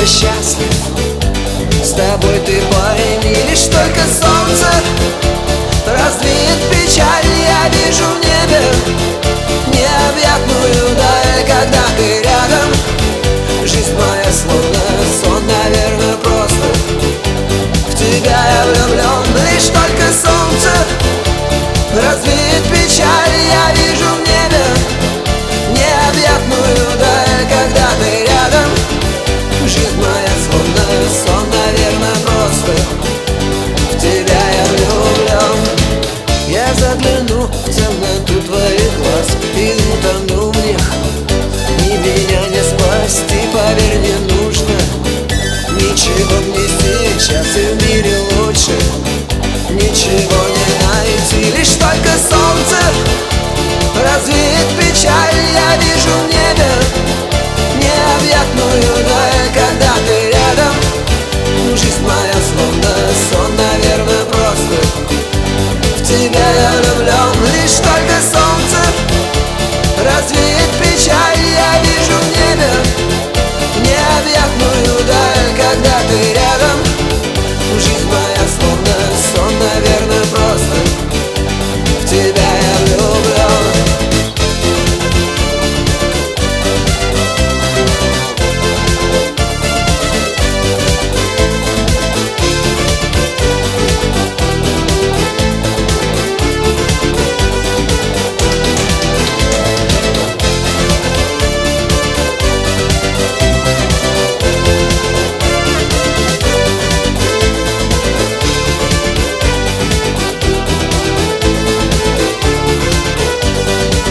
счастлив с тобой, ты пойми. Лишь только солнце развеет печаль, я вижу в небе необъятную даль. Когда ты рядом, жизнь моя словно сон, наверное, просто в тебя я влюблен. Лишь только солнце развеет печаль, я вижу в небе необъятную даль. Когда ты рядом, жизнь моя словно сон, наверное, просто в тебя я влюблен. Я загляну в темноту твоих глаз и утону в них, и меня не спасти, поверь, не нужно ничего мне сейчас, и в мире лучше ничего не найти. Лишь только солнце развеет печаль, я вижу в небе необъятную даль. Когда ты рядом, жизнь моя словно сон, наверное, просто в тебя я влюблен. Лишь только солнце развеет печаль, я вижу в небе необъятную даль. Когда ты рядом, жизнь моя словно сон, наверное, просто в тебя я влюблен.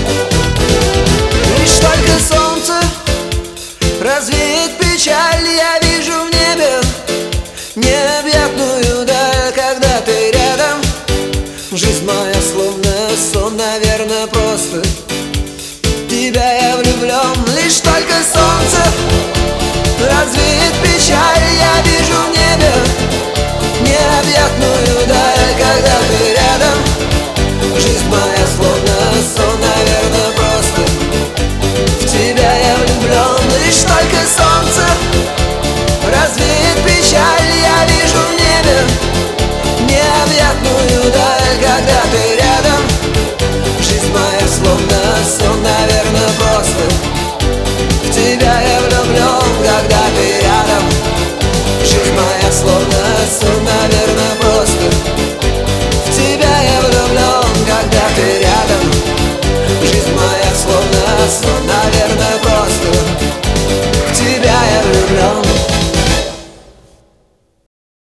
Развеет печаль, я